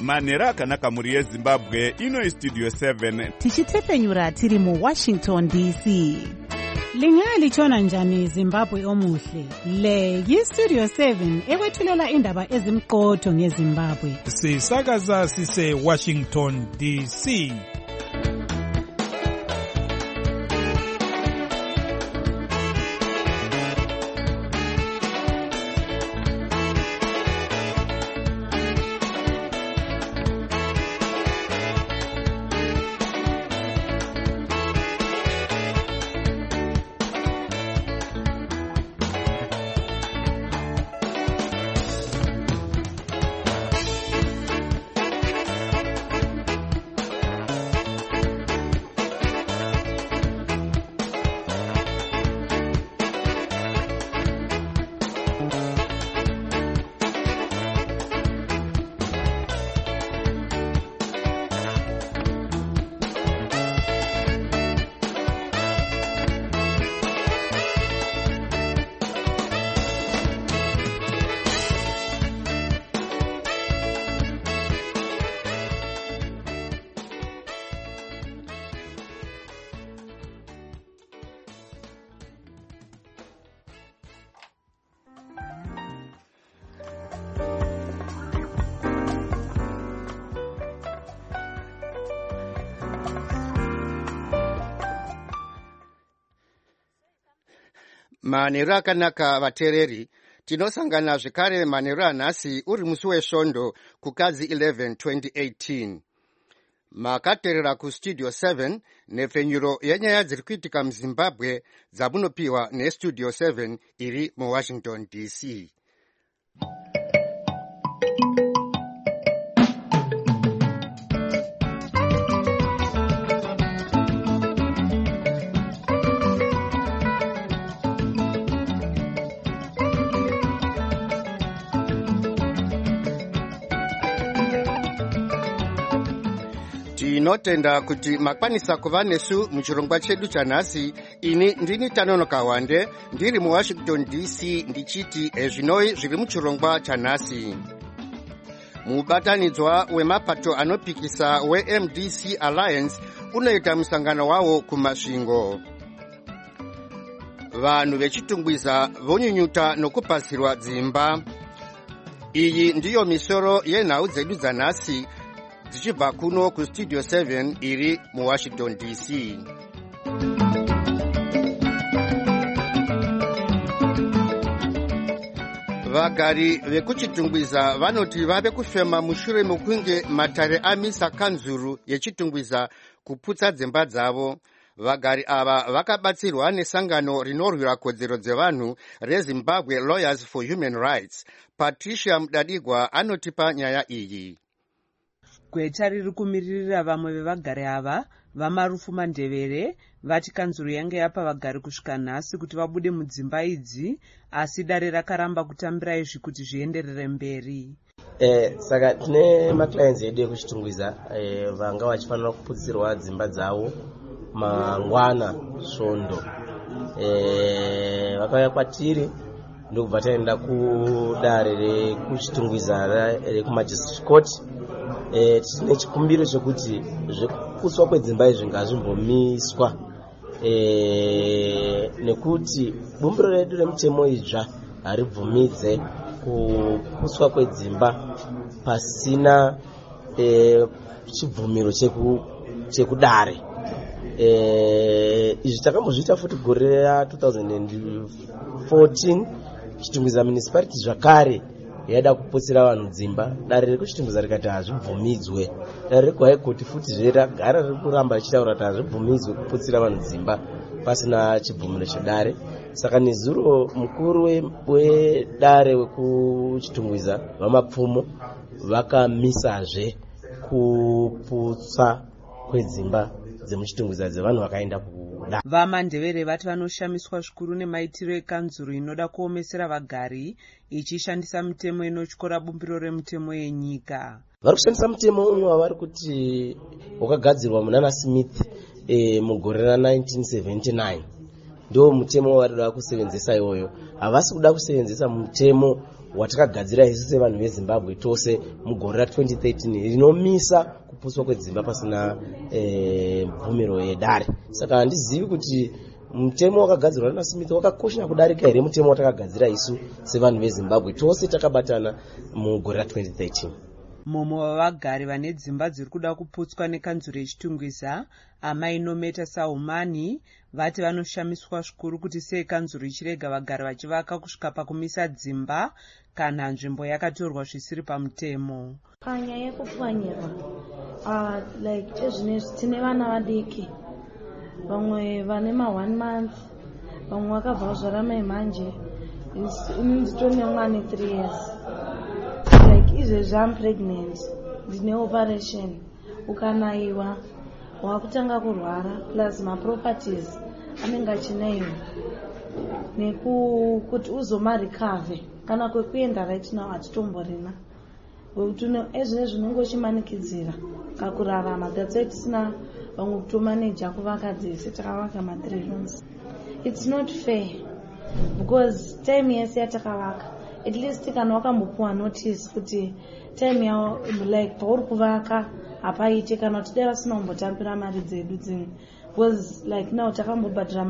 manhero akanaka mhuri yezimbabwe. Ino istudio 7 tichitepfenyura tiri muWashington DC. Lingalitshona njani Zimbabwe omuhle? Le yistudio 7 ekwethulela indaba ezimqotho ngeZimbabwe. Sisakaza sise Washington DC. Manhero akanaka vateereri, tinosangana zvekare manhero anhasi uri musi wesvondo kukadzi 11 2018. Makateerera kustudio 7 nepfenyuro yenyaya dziri kuitika muZimbabwe dzamunopiwa nestudio 7 iri muWashington DC. Tinotenda kuti makwanisa kuva nesu muchirongwa chedu chanhasi. Ini ndini Tanonoka Wande ndiri muWashington DC ndichiti ezvinoi zviri muchirongwa chanhasi. Mubatanidzwa wemapato anopikisa weMDC Alliance unoita musangano wawo kumasvingo. Vanhu vechitungwiza vonyunyuta nokupasirwa dzimba. Iyi ndiyo misoro yenhau dzedu dzanhasi dzichibva kuno kustudio 7 iri muWashington DC. Vagari vekuchitungwiza vanoti vave kufema mushure mekunge matare amisa kanzuru yechitungwiza kuputsa dzimba dzavo. Vagari ava vakabatsirwa nesangano rinorwira kodzero dzevanhu reZimbabwe Lawyers for Human Rights. Patricia Mudadigwa anotipa nyaya iyi. Gweta riri kumiririra vamwe vevagari ava vamarufu mandevere vati kanzuru yange yapa vagari kusvika nhasi kuti vabude mudzimba idzi, asi dare rakaramba kutambira izvi kuti zvienderere mberi. Saka tine maclients edu ekuchitungwiza vanga vachifanira kuputsirwa dzimba dzavo mangwana svondo. Vakauya kwatiri ndokubva taenda kudare rekuchitungwiza rekumagistrate court. Tine chikumbiro chekuti zvekuputswa kwedzimba izvi ngazvimbomiswa, nekuti bumbiro redu remutemo idzva haribvumidze kuputswa kwedzimba pasina chibvumiro chekudare. Izvi takambozviita futi gore ra2014 chitungwiza municipality zvakare yaida kuputsira vanhu dzimba. Dare rekuchitungwiza rikati hazvibvumidzwe. Dare rekuhigh court futi zveragara riri kuramba richitaura kuti hazvibvumidzwe kuputsira vanhu dzimba pasina chibvumiro chedare. Saka nezuro mukuru wedare wekuchitungwiza vamapfumo vakamisazve kuputsa kwedzimba dzemuchitungwiza dzevanhu vakaenda kuda. Vamandevere vati vanoshamiswa zvikuru nemaitiro ekanzuru inoda kuomesera vagari ichishandisa mitemo inotyora bumbiro remutemo yenyika. Vari kushandisa mutemo umwe wavari kuti wakagadzirwa munana Smith mugore ra1979. Ndio mutemo wavari kuda kusevenzesa iyoyo. Havasi kuda kusevenzesa mutemo watakagadzira isu sevanhu vezimbabwe tose mugore ra2013 rinomisa kuputswa kwedzimba pasina mvumero yedare. Saka handizivi kuti mutemo wakagadzirwa naana Smith wakakosha kudarika here mutemo watakagadzira isu sevanhu vezimbabwe tose takabatana mugore ra2013. mumwe wavagari vane dzimba dziri kuda kuputswa nekanzuro yechitungwiza, amai Nometa Saumani, vati vanoshamiswa zvikuru kuti sei kanzuro ichirega vagari vachivaka kusvika pakumisa dzimba kana nzvimbo yakatorwa zvisiri pamutemo. Panyaya yekupwanyirwa chezvinezvi tine vana vadiki, vamwe vane ma1 month, vamwe vakabva kuzvarama manje, nditone mwana 3 years. Izvezvi I'm pregnant, ndine operation, ukanayiwa wakutanga kurwara plus maproperties anenge achinaiwa nekuti uzomarikave kana kwekuenda right now hatitomborina ngekuti ezvinezvi unenge uchimanikidzira kakurarama. That's why tisina vamwe kutomaneja kuvaka dzese takavaka ma3 rooms. It's not fair because time yese yatakavaka at least kana wakambopuwa notice kuti time yao pauri kuvaka hapaite kana kuti dai vasina kumbotambira mari dzedu dzimwe because now takambobhadhira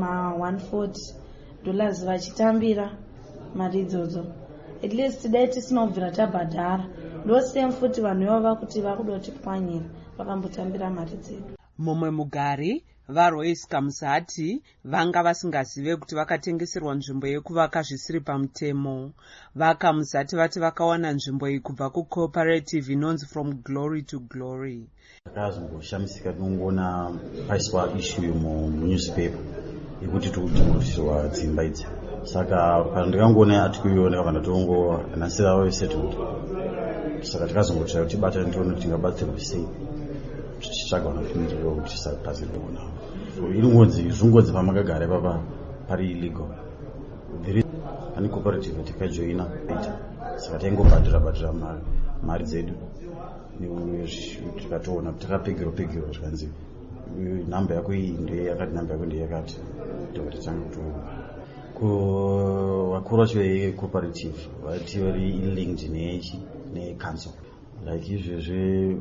$140 vachitambira mari idzodzo. At least dai tisina kubvira tabhadhara ndosem futi vanhu ivava kuti vakuda kutipwanyira vakambotambira mari dzedu. Mumwe mugari vaRoyce Kamusati vanga vasingazive kuti vakatengeserwa nzvimbo yekuvaka zvisiri pamutemo. VaKamusati vati vakawana nzvimbo iyi kubva kucooperative inonzi From Glory to Glory. Ndakazongoshamisika tinongoona paiswa issue munewspaper yekuti tikutengeserwa dzimba idzi. Saka pandikangoona atikuiona ndakabva ndatongonasira wesettlement. Saka tikazongotsvaka kuti bata ndione kuti tingabatsirwa sei tichitsvaga vanofinirira kuti tisapazirwe kuona. Inongonzi zvongonzi pamakagara ipapa pari illegal. Pane cooperative tikajoina saka taingobhadhira mari dzedu tikatoona kuti takapegero zvikanzi nhamba yako iyi ndeyakati nhamba yako ndeyakati ndokutitanga kutoona vakuru vacho vecooperative vati vari linked necouncil izvezve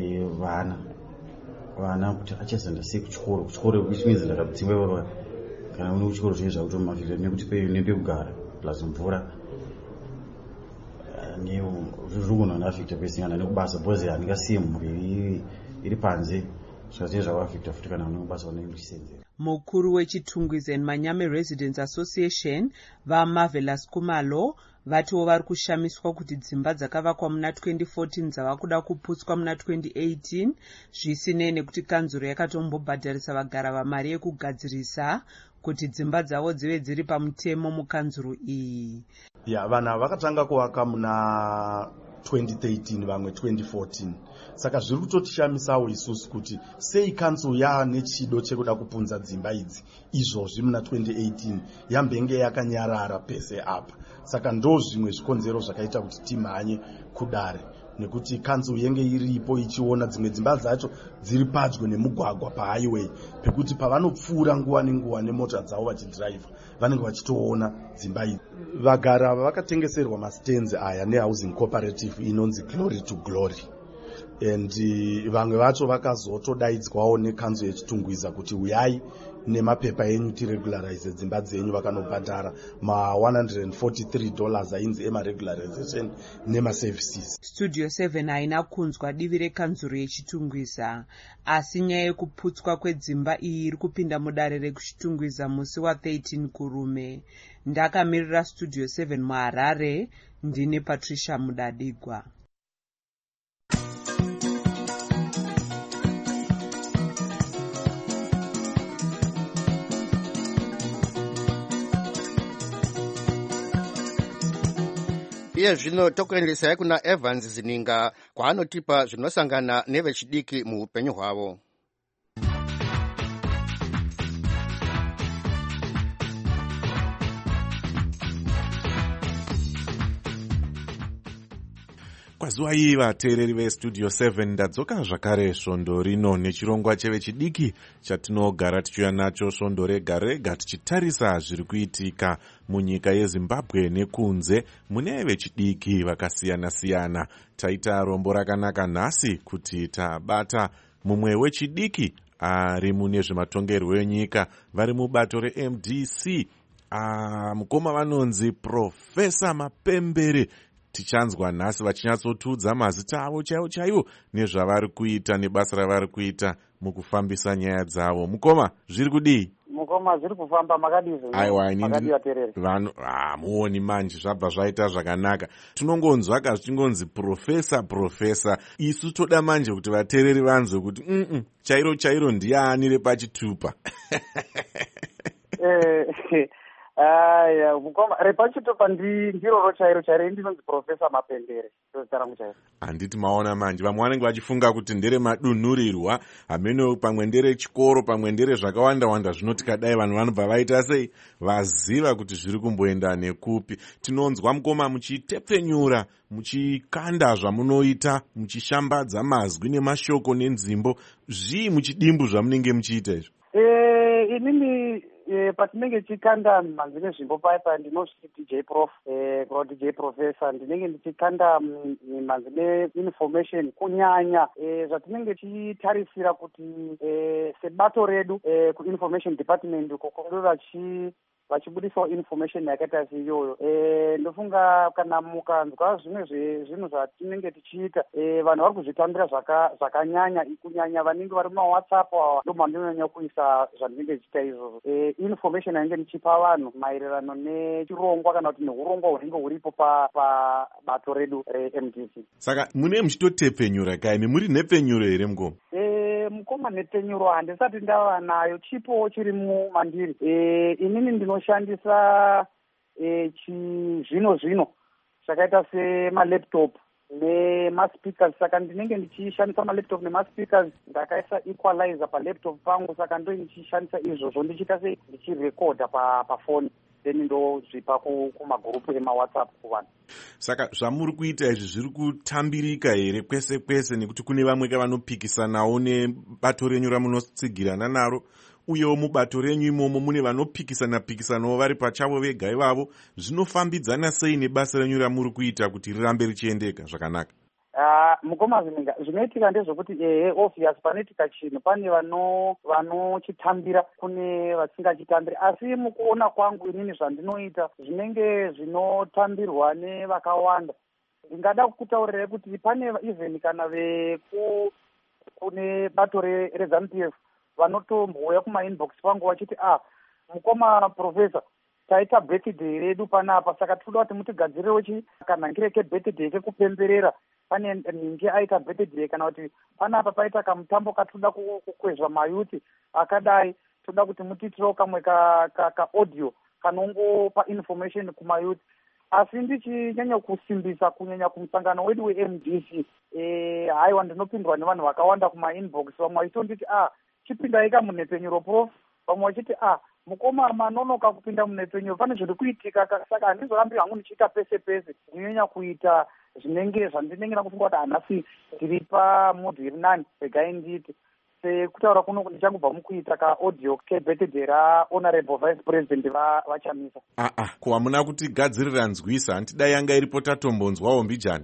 vana kuti achazenda sei kuchikoro which means ndakadzimba kana une kuchikoro zvine zvakutomafira nekuti nepekugara plus mvura zvogona naafecta pesingana nekubasa bhozi handingasiye mhuri iri panze zvazvinenge zvavaafecta futi kana unekubasa vanenge uchisenzera. Mukuru wechitungwiza Manyame Residents Association vaMarvelous Kumalo vatiwo vari kushamiswa kuti dzimba dzakavakwa muna 2014 dzava kuda kuputswa muna 2018 zvisinei nekuti kanzuro yakatombobhadharisa vagara vamari yekugadzirisa kuti dzimba dzavo dzive dziri pamutemo mukanzuro iyi. Vanhu vakatanga kuvaka muna 2013 vamwe 2014. Saka zviri kutotishamisawo isusu kuti sei kanzuro yaane chido chekuda kupunza dzimba idzi izvozvi muna 2018 yambenge yakanyarara pese apa. Saka ndo zvimwe zvikonzero zvakaita kuti timhanye kudare nekuti kanzuro yenge iripo ichiona dzimwe dzimba dzacho dziri padyo nemugwagwa pahighway pekuti pavanopfuura nguva nenguva nemota dzavo vachidhiraivha vanenge vachitoona dzimba idzi. Vagari ava vakatengeserwa mastenzi aya nehousing cooperative inonzi Glory to Glory. And vamwe vacho vakazotodaidzwawo nekanzuro yechitungwiza kuti uyai nemapepa enyu tiregularize dzimba dzenyu, vakanobhadhara $143 ainzi emaregularization nemaservices. Studio 7 haina kunzwa divi rekanzuro yechitungwiza, asi nyaya yekuputswa kwedzimba iyi iri kupinda mudare rekuchitungwiza musi wa13 kurume. Ndakamirira Studio 7 muHarare, ndine Patricia Mudadigwa. Iye zvino tokuendesai kuna Evans Zininga kwaanotipa zvinosangana nevechidiki muupenyu hwavo. Kwazuva iyi vateereri vestudio 7 ndadzoka zvakare svondo rino nechirongwa chevechidiki chatinogara tichiuya nacho svondo rega rega tichitarisa zviri kuitika munyika yeZimbabwe nekunze mune vechidiki vakasiyana-siyana. Taita rombo rakanaka nhasi kuti tabata mumwe wechidiki ari mune zvematongerwo enyika vari mubato reMDC. Mukoma vanonzi Profesa Mapembere. Tichanzwa nhasi vachinyatsotudza mazita avo chaivo nezvavari kuita nebasa ravari kuita mukufambisa nyaya dzavo. Mukoma, zviri kudii? Mukoma, zviri kufamba makadizvo. Aiwa, muoni manje zvabva zvaita zvakanaka. Tinongonzwa zvichingonzi profesa. Isu toda manje kuti vateereri vanzwe kuti chairo ndianire pachitupa. Aya, mukoma, repachitupa ndiroro chairo ndinonzi Profesa Mapembere. Handiti maona manje, vamwe vanenge vachifunga kuti ndere madunhurirwa, hameno pamwe ndere chikoro, pamwe ndere zvakawanda zvinoti kadai vanhu vanobva vaita sei vaziva kuti zviri kumboenda nekupi. Tinonzwa mukoma muchitepfenyura, muchikanda zvamunoita, muchishambadza mazwi nemashoko nenzimbo. Zvii muchidimbu zvamunenge muchiita izvo? Inini patinenge tichikanda mhanzi nezvimbo paipa ndinozviti DJ Prof, kana DJ Professor, ndinenge ndichikanda mhanzi neinformation kunyanya zvatinenge tichitarisira kuti sebato redu kuinformation department kukonge vachibudisawo information yakaita seiyoyo. Ndofunga kana mukanzwa zvimwe zvezvinhu zvatinenge tichiita vanhu vari kuzvitambira zvakanyanya, kunyanya vanenge vari mumawhatsapp ndo mandinonyanya kuisa zvandinenge tichiita izvozvo. Information yanenge ndichipa vanhu maererano nechirongwa kana kuti neurongwa hunenge huripo pabato redu reMDC. Saka mune muchitotepfenyura kaini, muri nepfenyuro here mukoma? Mukoma, nepfenyuro handisati ndava nayo, chipo chiri mumandiri. Inini ndinoshandisa zvino zvakaita semalaptop nemaspeakers. Saka ndinenge ndichishandisa malaptop nemaspeakers, ndakaisa equalizer palaptop pangu, saka ndo ndichishandisa izvozvo ndichiita sei ndichirekodha pafoni then ndozvipa kumagurupu emawhatsapp kuvanhu. Saka zvamuri kuita izvi zviri kutambirika here kwese kwese, nekuti kune vamwe vanopikisanawo nebato renyu ramunotsigirana naro, uyewo mubato renyu imomo mune vanopikisanawo vari pachavo vega ivavo. Zvinofambidzana sei nebasa renyu ramuri kuita kuti rirambe richiendeka zvakanaka? Mukoma, zvinoitika ndezvokuti obvious panoitika chinhu pane vanochitambira kune vasingachitambiri, asi mukuona kwangu inini zvandinoita zvinenge zvinotambirwa nevakawanda. Ndingada kukutaurirai kuti pane even kana kune bato reZANU-PF vanotombouya kumainbox pangu vachiti mukoma Profesa, taita birthday redu panapa, saka tinoda kuti mutigadzirirewo kanhangire kebirthday kekupemberera. Pane ningi aita birthday, kana kuti panapa paita kamutambo katoda kukwezva mayuti akadai, toda kuti mutiitirewo kamwe audio kanongopa information kumayuti. Asi ndichinyanya kusimbisa kunyanya kumusangano wedu weMDC, haiwa ndinopindwa nevanhu vakawanda kumainbox, vamwe vachitonditi chipindai kamunepfenyuro Prof, vamwe vachiti mukoma manonoka kupinda munepfenyuro, pane zviri kuitika. Saka handizorambi hangu ndichiita pese pese, ndinonyanya kuita zvandinenge nakufunga kuti hanhasi ndiri pamudhu iri nani, regai nditi sekutaura kuno ndichangobva mukuita kaaudio kebirthday rahonorable vice president vachamisa. Ko hamuna kuti gadzirira nzwisa, handidai yanga iripo tatombonzwawo mbijani.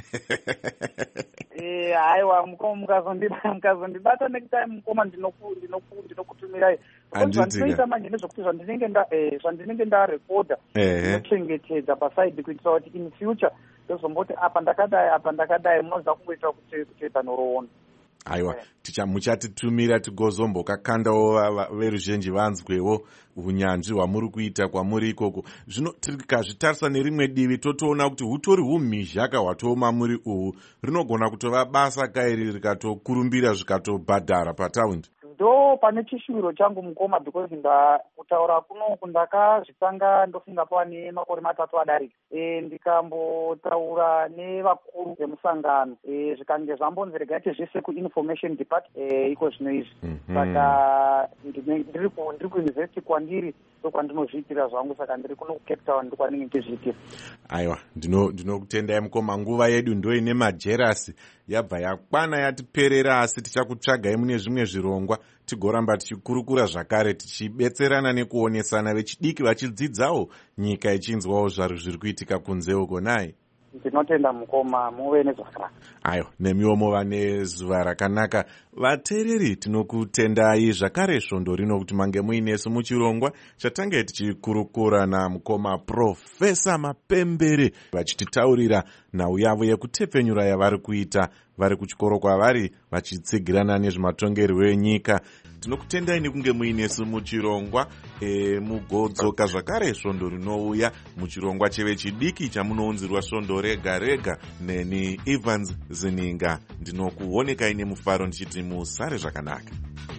Haiwa mukoma, mukazondibata nekutime mukoma ndinokutumirai. Zvandinoita manje nezvokuti zvandinenge ndarekodha ndinochengetedza pasaidi kuitira kuti in future ndozomboti apa ndakadai munoziva kungoitira kuteedza noroona. Aiwa, muchatitumira tigozombokakandawo veruzhinji vanzwewo unyanzvi hwamuri kuita kwamuri ikoko. Zvino tikazvitarisa nerimwe divi totoona kuti hutori humhizhaka hwatoma muri uhu, rinogona kutova basa kairi rikatokurumbira zvikatobhadhara pataundi. ndo pane chishuviro changu mukoma, because kutaura kunoku ndakazvitanga ndofunga pava nemakore 3 adarika, ndikambotaura nevakuru vemusangano, zvikange zvambonzi regai zvese kuinformation department iko zvino izvi. Saka ndiri kuuniversity kwandiri ndokwandinozviitira zvangu, saka ndiri kuno kuCape Town ndokwanenge ndichizviitira. Aiwa, ndinokutendai mukoma. Nguva yedu ndo ine majerasi yabva yakwana yatiperera, asi tichakutsvagai mune zvimwe zvirongwa tigoramba tichikurukura zvakare, tichibetserana nekuonesana, vechidiki vachidzidzawo nyika ichinzwawo zvaro zviri kuitika kunze uko. Nai ndinotenda mukoma, muve nezvakanaka. Ayo, nemiwo muva nezuva rakanaka. Vateereri tinokutendai zvakare svondo rino kuti mange muinesu muchirongwa chatange tichikurukura namukoma Profesa Mapembere vachititaurira nhau yavo yekutepfenyura yavari kuita vari kuchikoro kwavari vachitsigirana nezvematongerwo enyika. Tinokutendai nekunge muinesu muchirongwa mugodzoka zvakare svondo rinouya muchirongwa chevechidiki chamunounzirwa svondo rega rega neni Evans Zininga. Ndinokuonekai nemufaro ndichiti musare zvakanaka.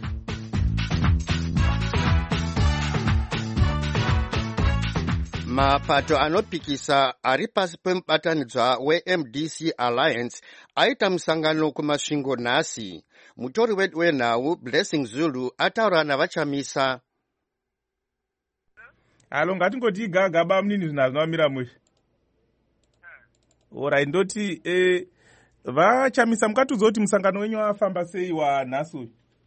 Mapato anopikisa ari pasi pemubatanidzwa weMDC Alliance aita musangano kumasvingo nhasi. Mutori wedu wenhau Blessing Zulu ataura navachamisa. Alo, ngatingoti igagaba munini zvinazvinomira mushe. Ora indoti vachamisa mukatudza kuti musangano wenyu wafamba sei wanhasi?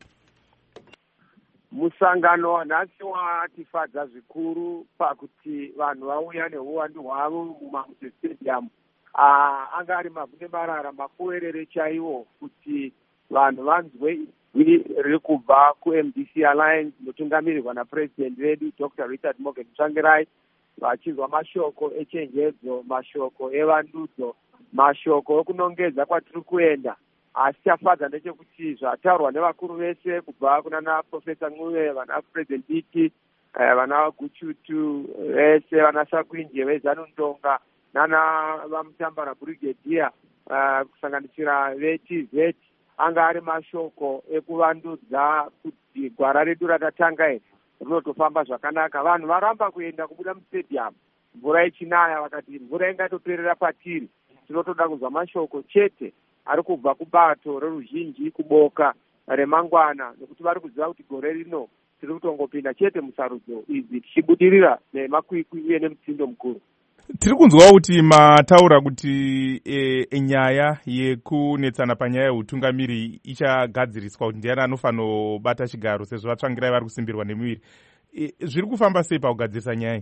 Musangano wanhasi watifadza zvikuru pakuti vanhu vauya neuwandu hwavo muMamute Stadium. Anga ari mavhune marara makuwerere chaiwo kuti vanhu vanzwe izwi riri kubva kuMDC Alliance inotungamirirwa naPresident wedu Dr. Richard Morgan Tsvangirai, vachinzwa mashoko echenjedzo, mashoko evandudzo, mashoko ekunongedza kwatiri kuenda. Asi chafadza ndechekuti zvataurwa nevakuru vese kubva kunana Profesa Ncube, vana President Biti, vana Guchutu vese, vana Sakwinje veZanu Ndonga, nana vamutambara Brigadier, kusanganisira veTZ, anga ari mashoko ekuvandudza kuti gwara redu ratatanga iri rinotofamba zvakanaka. Vanhu varamba kuenda kubuda mustadium, mvura ichinaya, vakati mvura ingatoperera patiri, tinotoda kunzwa mashoko chete ari kubva kubato reruzhinji kuboka remangwana, nekuti vari kuziva kuti gore rino tiri kutongopinda chete musarudzo idzi tichibudirira nemakwikwi uye nemutsindo mukuru. Tiri kunzwa kuti mataura kuti nyaya yekunetsana panyaya yeutungamiri ichagadziriswa kuti ndiani anofanira bata chigaro sezvo vatsvangirai vari kusimbirwa nemuviri. Zviri kufamba sei pakugadzirisa nyaya?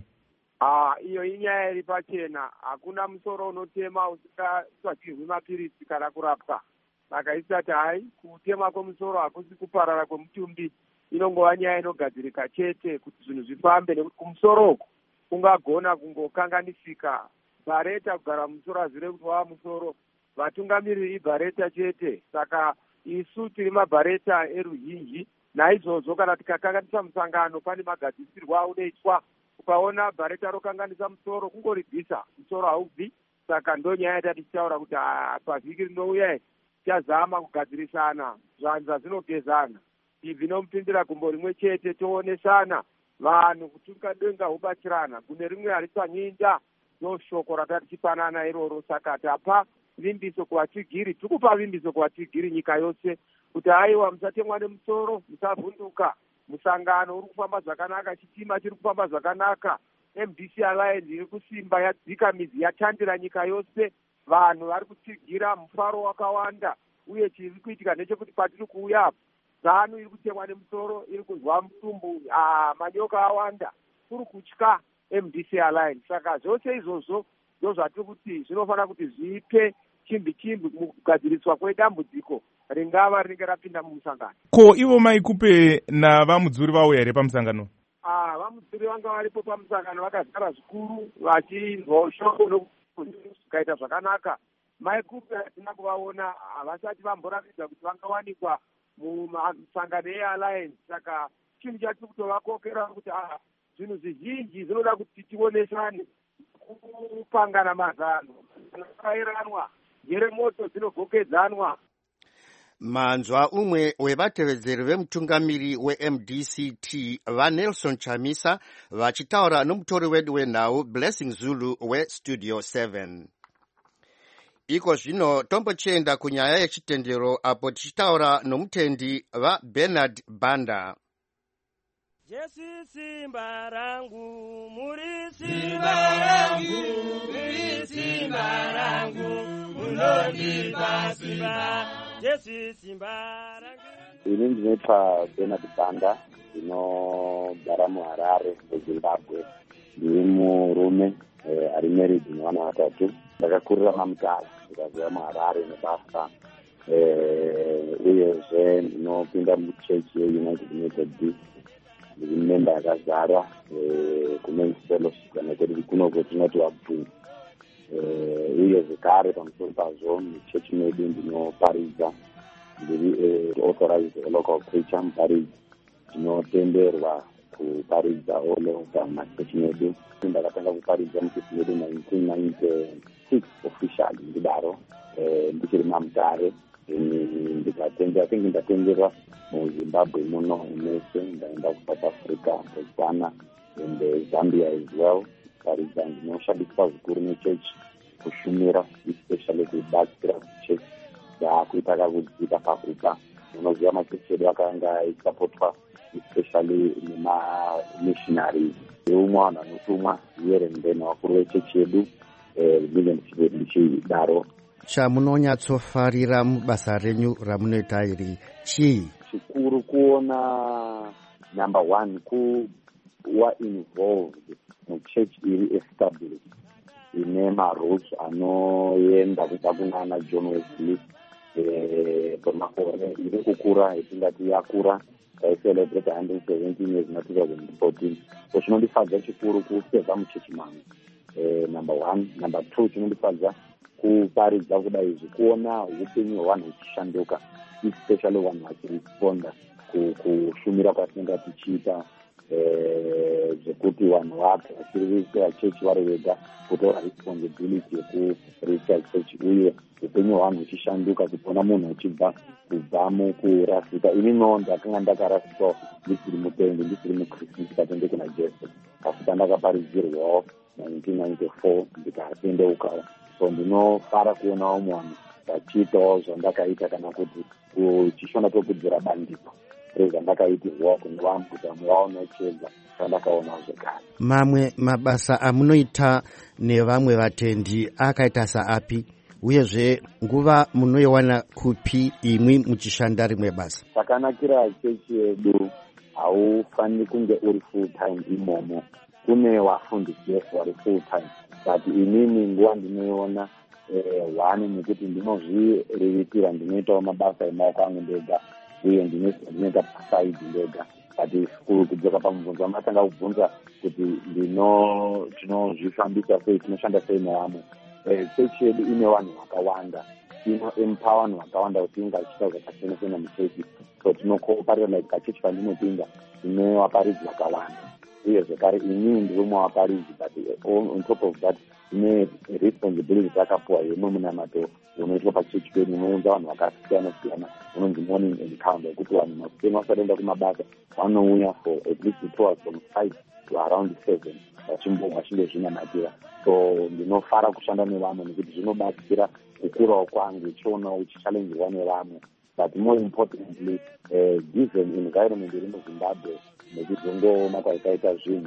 Iyo inyaya iri pachena. Hakuna musoro unotema usingatsvagirwi mapirisi kana kurapwa. Saka isati hai kutema kwemusoro hakusi kuparara kwemutumbi, inongova nyaya inogadzirika chete kuti zvinhu zvifambe, nekuti kumusoro uku kungagona kungokanganisika. Bhareta kugara musoro hazvire kuti wava musoro, vatungamiriri ibhareta chete. Saka isu tiri mabhareta eruzhinji, naizvozvo kana tikakanganisa musangano pane magadzisirwo aunoitwa. Ukaona bhareta rokanganisa musoro kungoribvisa, musoro haubvi. Saka ndo nyaya yatatichitaura kuti pavhiki rinouya tichazama kugadzirisana, zvanza zvinogezana, ibvi nomupindira gumbo rimwe chete, toonesana vanhu kuti ungadenga hubatirana, gune rimwe haritsanyinda. Ndo shoko ratatichipanana iroro. Saka tapa vimbiso kuvatigiri, tikupa vimbiso kuvatigiri nyika yose kuti aiwa musatemwa nemusoro, musavhunduka, musangano uri kufamba zvakanaka, chitima chiri kufamba zvakanaka, MDC Alliance iri kusimba, yadzika midzi, yatandira nyika yose, vanhu vari kutigira, mufaro wakawanda. Uye chiri kuitika ndechekuti patiri kuuya ZANU iri kutemwa nemusoro, iri kuzwa mutumbu, manyoka awanda, kuri kutya MDC Alliance. Saka zvose izvozvo ndo zvatiri kuti zvinofanira kuti zvipe chimbi mukugadziriswa kwedambudziko ringava rinenge rapinda mumusangano. Ko ivo maikupe navamudzuri vauya here pamusangano? Vamudzuri vanga varipo pamusangano, vakagara zvikuru vachinzwa shoko zvikaita zvakanaka. Maikupe hatina kuvaona, havasati vamboratidza kuti vangawanikwa mumusangano eAlliance. Saka chinhu chatiri kutovakokera kuti zvinhu zvizhinji zvinoda kuti tionesane, kupangana mazano, anofayiranwa, njere moto dzinogokedzanwa. manzwa umwe wevatevedzeri vemutungamiri weMDCT vaNelson Chamisa vachitaura nomutori wedu wenhau Blessing Zulu weStudio 7. Iko zvino tombochienda kunyaya yechitendero apo tichitaura nomutendi vaBernard Banda. Jesu simba rangu, muri simba rangu, muri simba rangu, munondipa simba, Jesu simba rangu. Ini ndinoitwa Bernard Banda, ndinogara muHarare muZimbabwe. Ndiri murume ari married nevana vatatu. Ndakakurira maMutare, ndikabva muHarare nebasa. Uyezve ndinopinda muchechi yeUnited Methodist. Ndiri memba yakazara kumen's fellowship nekuti kunoko tinoti wabvu. Uye zvekare pamusoro pazvo muchechi medu ndinoparidza. Ndiri authorized local preacher muparidzi. Ndinotenderwa kuparidza all over muchechi medu. Ndakatanga kuparidza muchechi medu 1996 officially ndidaro. Ndichiri maMutare. Ndatenderwa muZimbabwe muno mese, ndaenda kuSouth Africa, Botswana and Zambia as well. Paridza ndinoshandiswa zvikuru nechechi kushumira, especially kubatsira chechi dzakuita kakudzika pakupa. Unoziva machechi edu akanga eisapotwa especially nemamissionaries. Umwe vanhu vanotumwa here and then vakuru vechechi yedu ndichidaro. Chamunonyatsofarira mubasa renyu ramunoita iri chii? Chikuru kuona number one kuwa involved muchechi iri established ine marules anoenda kuda kunana John Wesley pamakore iri kukura etingati yakura taicelebrate 117 years na 2014. So chinondifadza chikuru kuseva muchechi mangu number one. Number two, chinondifadza kuparidza kudai izvi kuona upenyu hwevanhu huchishanduka, especially vanhu vachiresponda kushumira kwatinenge tichiita, zvekuti vanhu vapi vachiriritira chechi vari vega kutora responsibility yekuriritira chechi, uye upenyu hwevanhu huchishanduka, kuona munhu uchibva kubva mukurasika. Inino ndakanga ndakarasikawo ndisiri mutendi, ndisiri mukristu, ndikatende kuna Jesu. Asi pandakaparidzirwawo 1994 ndikatendeukawo. So ndinofara kuonawo munhu vachiitawo zvandakaita, kana kuti kuchishona kwekudzira bandiko rezvandakaitirwa kune vamwe kuti vamwe vaonochedza zvandakaonawo zvekare. Mamwe mabasa amunoita nevamwe vatendi akaita saapi, uyezve nguva munoiwana kupi imwi muchishanda rimwe basa? Chakanakira chechi yedu haufaniri kunge uri full time imomo. Kune vafundisi vesu vari full time, but inini nguva ndinoiona one nekuti ndinozviriritira, ndinoitawo mabasa emaoko angu ndega, uye ndinoita pasaidi ndega. But kudzoka pamubvunzo amatanga kubvunza kuti tinozvifambisa sei, tinoshanda sei nevamwe. Chechi yedu ine vanhu vakawanda, inoempower vanhu vakawanda kuti inge achiita zvakasiyana siyana muchechi. So tinokoparira like kachechi pandinopinda ine vaparidzi vakawanda, uye zvekare inini ndiri mumwe waparidzi, but on top of that ine responsibility dzakapuwa yemwe munamato unoitwa pachechi pedu. Unounza vanhu vakasiyana siyana, unonzi morning encounter, yekuti vanhu maseni vasaenda kumabasa vanouya for at least 2 hours from 5 to around 7 vachimbozvinamatira. So ndinofara kushanda nevamwe nekuti zvinobatsira kukurawo kwangu, ichionawo uchichallengerwa nevamwe. But more importantly, given environment iri muZimbabwe, nekuzongoona kwaitaita zvinhu,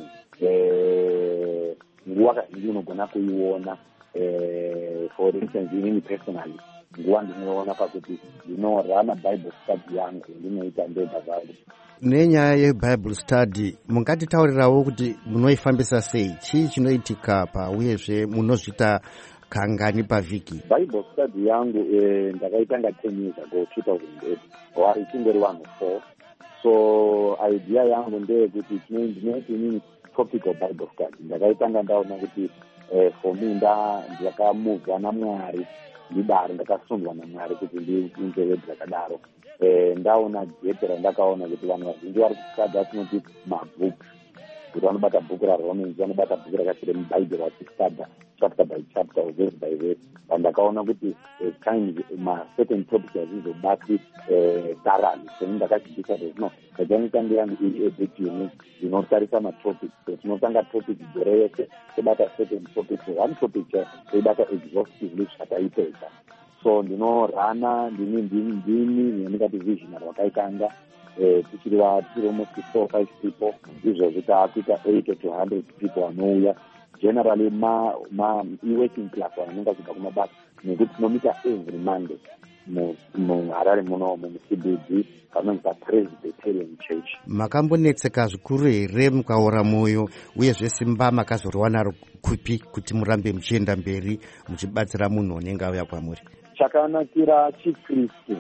nguva kazhinji unogona kuiona. For instance, inini personally, nguva ndinoiona pakuti ndinorana Bible study yangu ndinoita ndega zvangu. Nenyaya yeBible study, munganditaurirawo kuti munoifambisa sei? Chii chinoitika pa, uyezve munozvita kangani pavhiki? Bible study yangu ndakaitanga 10 years ago, 2008, wari chingori vanhu 4. So idea yangu ndeyekuti ndinoti inini topic of Bible study ndakaitanga ndaona kuti for me ndakamuvwa naMwari ndidaro, ndakasundwa naMwari kuti ndinzeve dzakadaro. Ndaona gete randakaona kuti vanhu vazhinji vari kustudy atinoti mabooks, kuti vanobata bhuku raRomans, vanobata bhuku rakasire mubhaibheri vachistadha chapter by chapter, verse by verse. Ndakaona kuti times certain topics hazizobatwi thoroughly, so ndakachibvisa zvino kachanitanga yangu iri ebit unique, inotarisa matopics. So tinotanga topic gore yese tobata certain topics, one topic toibata exhaustively zvataipedza. So ndinorana ndini ndingati visionary wakaitanga tichiri almost 4 or 5 people, izvozvo taakuita 80 to 100 people vanouya. Generally working class vanonga kubva kumabasa, nekuti tinomita every Monday muHarare muno muCBD kanonzi Presbyterian Church. Makambonetseka zvikuru here mukaora moyo, uyezve simba makazoriwana kupi kuti murambe muchienda mberi muchibatsira munhu unenge auya kwamuri? Chakanakira chiKristu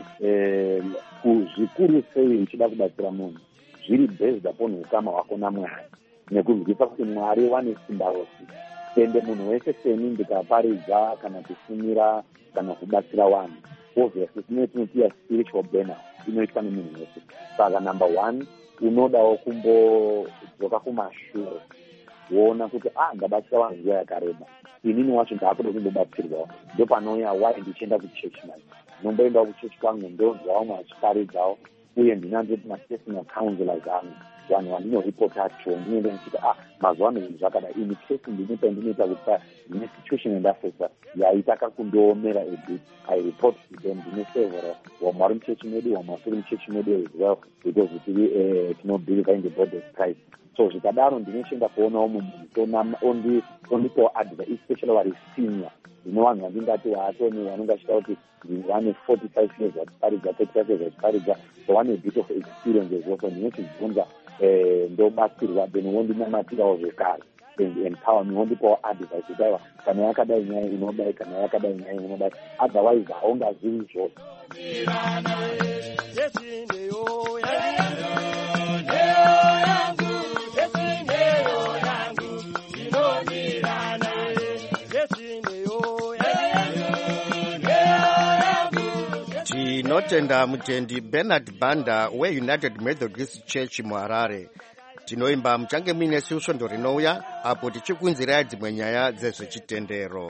zvikuru sei uchida kubatsira munhu zviri based upon ukama hwako naMwari, nekuzivisa kuti Mwari vane simba rose. Ende munhu wese seni ndikaparidza kana kusimira kana kubatsira vanhu, obviously tinotiya spiritual burnout inoitwa nemunhu wese. Saka number 1 unodawo kumbodzoka kumashure woona kuti ndabatsira vanhu nguva yakareba, inini wacho ndaakuda kundobatsirwawo. Ndo panouya why ndichienda kuchechi manje, nomboendawo kuchechi kwangu ndonzwa vamwe vachiparidzawo, uye ndinandoti ma-personal counselors angu, vanhu vandinoripota acho, ndinoenda ndichiti mazuva ano zvinhu zvakadai. Ini kesi ndinoita kuti institution and assessor yaitaka kundoomera ebit, I report to them, ndinosevera wamwe vari muchechi medu, wamwe vasiri muchechi medu as well, because tinobelieve in the body of Christ. So zvikadaro ndinochienda kuonawo munhu ondipawo advice, especially vari senior. Zvino vanhu vandingati vaatoni vanonga achita kuti vane 45 years vachiparidza, 35 years vachiparidza, so vane a bit of experience as well. So ndinochibvunza ndobatsirwa, then wondinamatirawo zvekare and empower me, wondipawo advice kuti aiwa kana yakadai nyaya inodai, kana yakadai nyaya inodai, otherwise haungazivi zvose. Tinotenda mutendi Bernard Banda weUnited Methodist Church muHarare. Tinoimba muchange muine svondo rinouya apo tichikunzirai dzimwe nyaya dzezvechitendero.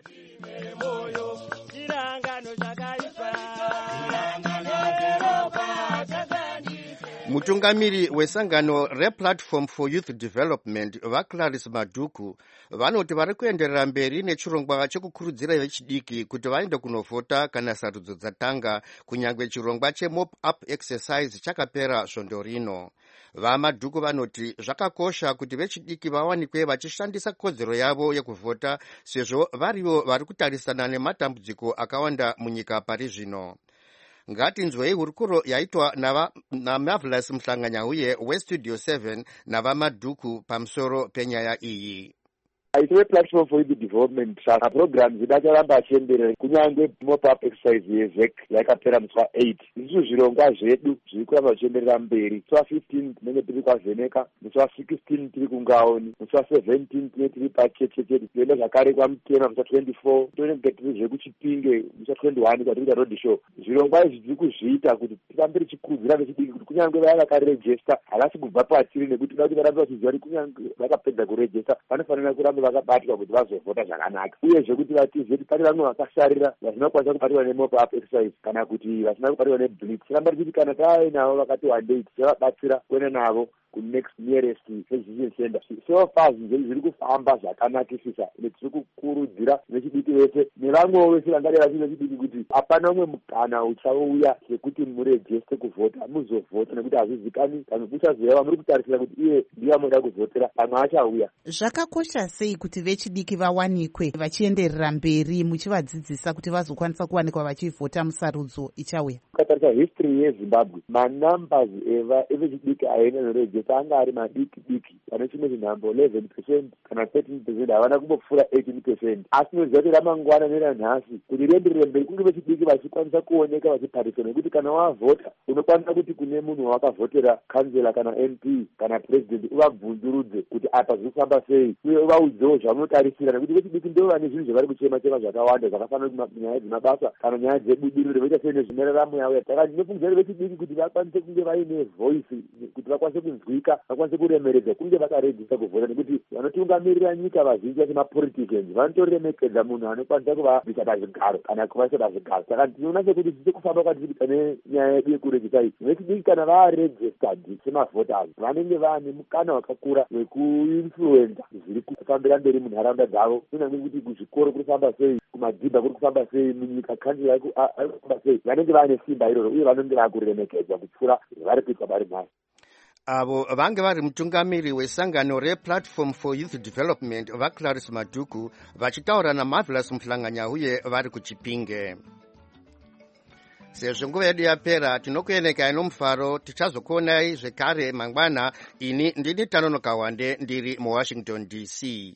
Mutungamiri wesangano rePlatform for Youth Development vaClarice Madhuku vanoti vari kuenderera mberi nechirongwa chekukurudzira vechidiki kuti vaende kunovhota kana sarudzo dzatanga, kunyangwe chirongwa chemop up exercise chakapera svondo rino. VaMadhuku vanoti zvakakosha kuti vechidiki vawanikwe vachishandisa kodzero yavo yekuvhota, sezvo varivo vari kutarisana nematambudziko akawanda munyika pari zvino. Ngatinzwei hurukuro yaitwa naMarvelous Mhlanganya uye weStudio 7 navaMadhuku pamusoro penyaya iyi. Aitwe Platform for Youth Development programs idacharamba achienderera kunyange mop-up exercise yevhek yakapera musi wa8. Izvo zvirongwa zvedu zviri kuramba zvichienderera mberi. Musi wa15 tinenge tiri kwaVheneka, musi wa16 tiri kuNgaoni, musi wa17 tinenge tiri paChechecheti, toenda zvakare kwaMutema musi wa24, tonenge tiri zvekuChipinge musi wa21 kwatiri road show. Zvirongwa izvi tiri kuzviita kuti tirambe tichikurudzira vechidiki kuti kunyange vaya vakarejesta havasi kubva patiri, nekuti toda kuti varambe vachiziva kuti kunyange vakapedza kurejesta vanofanira kuramba vakabatwa kuti vazovhota zvakanaka, uye zvekuti vatize kuti pane vamwe vakasarira vasina kukwanisa kubatwa nemop-up exercise kana kuti vasina kubatwa neblitz. Tiramba tichiti kana tainavo vakati wandei tichavabatsira kuenda navo kunext nearest physician center. So far zviri kufamba zvakanakisisa, tiri kukurudzira vechidiki vese nevamwewo vese vangadai vachiri vechidiki kuti hapana umwe mukana uchauya sekuti murejeste kuvhota, muzovhota, nekuti hazvizikani pamwe muchazoyava muri kutarisira kuti iye ndiye amoda kuvhotera, pamwe achauya. Zvakakosha sei kuti vechidiki vawanikwe vachienderera mberi muchivadzidzisa kuti vazokwanisa kuwanikwa vachivhota musarudzo ichauya? Ukatarisa history yeZimbabwe, manumbers evechidiki aenda norejesta anga ari madiki diki, pane chimwe chinhambo 11% kana 13% havana kumbopfuura 18%. Asi noziva kuti ramangwana neranhasi kuti rienderere mberi kunge vechidiki vachikwanisa kuoneka vachipariswa, nekuti kana wavhota unokwanisa kuti kune munhu wavakavhotera kansela kana MP kana president uvabvunzurudze kuti apa zviri kufamba sei, uye uvaudzewo zvamunotarisira, nekuti vechidiki ndo vane zvinhu zvavari kuchema-chema zvakawanda zvakafanana nyaya dzemabasa kana nyaya dzebudiriro, voita sei nezvimeraramo auya saka ndinofungidzira vechidiki kuti vakwanise kunge vaine voice kuti vakwanise kunzwika vakwanise kuremeredza kunge vakarejista kuvhota nekuti vanotungamirira nyika vazhinji vacho mapoliticians vanotoremekedza munhu anokwanisa kuvabvisa pazvigaro kana kuvaisa pazvigaro saka ndinoona sekuti zviche kufamba kwatiri nenyaya yedu yekurejista iyi vechidiki kana varegistered semavhoters vanenge vane mukana wakakura wekuinfluenza zviri kufambira mberi munharaunda dzavo kunyange kuti kuzvikoro kuri kufamba sei kumadhibha kuri kufamba sei munyika kanzira ari kufamba sei vanenge vane simba iroro uye vanenge vakuremekedzwa kupfuura zvari kuitwa vari nhasi avo vange vari mutungamiri wesangano replatform for youth development vaClaris Madhuku vachitaura naMarvelous Muhlanganya uye vari kuChipinge. Sezvo nguva yedu yapera tinokuenekai nomufaro tichazokuonai zvekare mangwana. Ini ndini Tanonoka Wande ndiri muWashington DC.